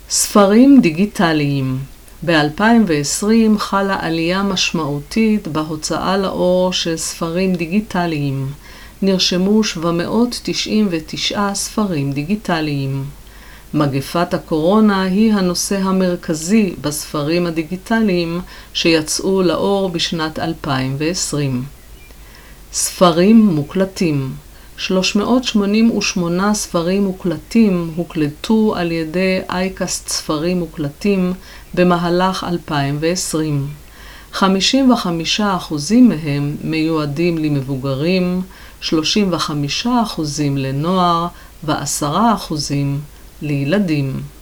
ספרים דיגיטליים. ב-2020 חלה עלייה משמעותית בהוצאה לאור של ספרים דיגיטליים. נרשמו 799 ספרים דיגיטליים. מגפת הקורונה היא הנושא המרכזי בספרים הדיגיטליים שיצאו לאור בשנת 2020. ספרים מוקלטים. 388 ספרים מוקלטים הוקלטו על ידי אייקאסט ספרים מוקלטים במהלך 2020. 55% מהם מיועדים למבוגרים, 35% לנוער ו10% לילדים.